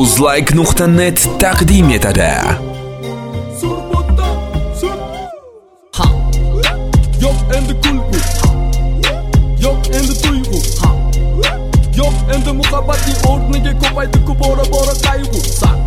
Uzlike.net taqdim etadi. Yo'q endi kulgu, yo'q endi tuyg'u, yo'q endi muhabbatning o'rniga ko'paydi bora qayg'u.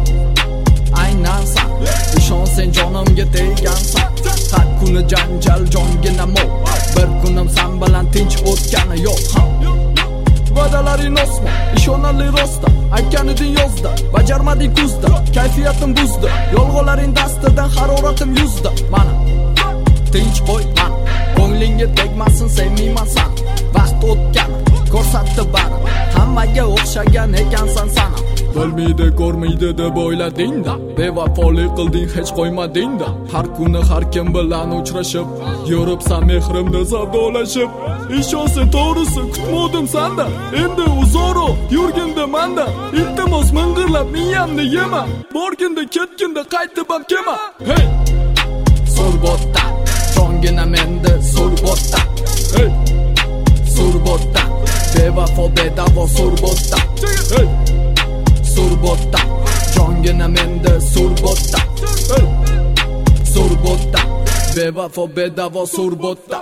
Aynan san, ishon sen jonimga teggansan. Har kuni janjal jongina mo, bir kunim san bilan tinch o'tgani yo'q. Va'dalaring osma, ishonarli rosta, aytganiding yozda, bajarmading kuzda, kayfiyatim buzdi, yolg'onlaring dastidan haroratim yuzda. Mana tinch qo'y, mana ko'nglingga tegmasin, sevmayman san. Vaqt o'tgan, ko'rsatdi bari, hammaga o'xshagan ekansan sana. Bilmaydi, ko'rmaydi deb o'ylading-da, bevafolik qilding, hech qo'ymading-da. Har kuni har kim bilan uchrashib, yuribsan mehrimda savdolashib. Ishonsa to'g'risi kutmodim sanda, endi uzoro yurginda manda. Iltimos ming'irlab miyamni yema, borginda ketginda qaytib ham kelma. Hey! Surbotda, jongina menda surbotda. Hey! Surbotda, bevafo bedavo surbotda. Hey! Surbotda, jongina menda surbotda. Hey! Surbotda, bevafo bedavo surbotda.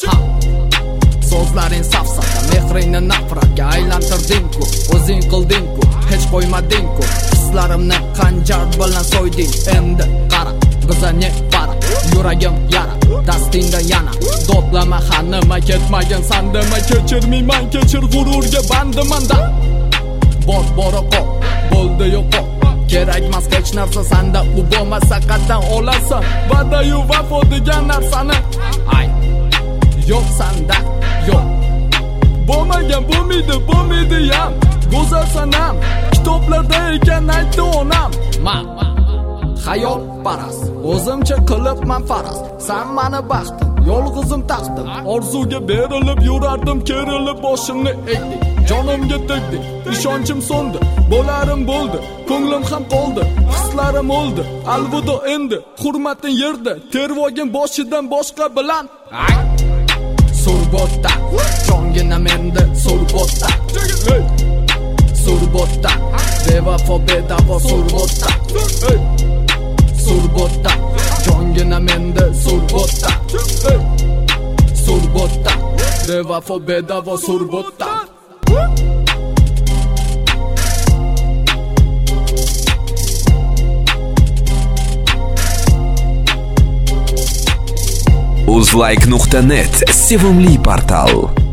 So'zlaring safsata, mehringni nafratga aylantirding-ku, o'zing qilding-ku, hech qo'ymading-ku. Hislarimni qanjar bilan so'yding, endi qara, biza ne farq, yuragim yara, dastingda yana. Dodlama, hanima ketmagin sandima, kechirmayman, kechir g'ururga bandimanda. Bora qol, bo'ldi yo'qol, kerakmas hech narsa sanda, u bo'lmasa qatdan olasan, va'da-yu vafo degan narsani. Ay, yo'q sanda, yo'q. Bo'lmagan bo'lmaydi ham, go'zal sanam, kitoblarda ekan aytdi onam. Hayol paras, o'zimcha qilibman faras. San mani baxtim, yolg'izim taxtim. Orzuga berilib yurardim, kerilib boshimni egdik. Jonimga tegdik, ishonchim so'ndi, bo'larim bo'ldi, ko'nglim ham qoldi, hislarim o'ldi. Alvido endi, hurmating yerda, tervogim boshidan boshqa bilan. Surbotda, jongina menda surbotda. Hey! Surbotda, bevafo bedavo surbotda. Hey! Surbotda, jongina menda surbotda. Hey! Surbotda, bevafo bedavo surbotda. Uzlike.net sevimli portal.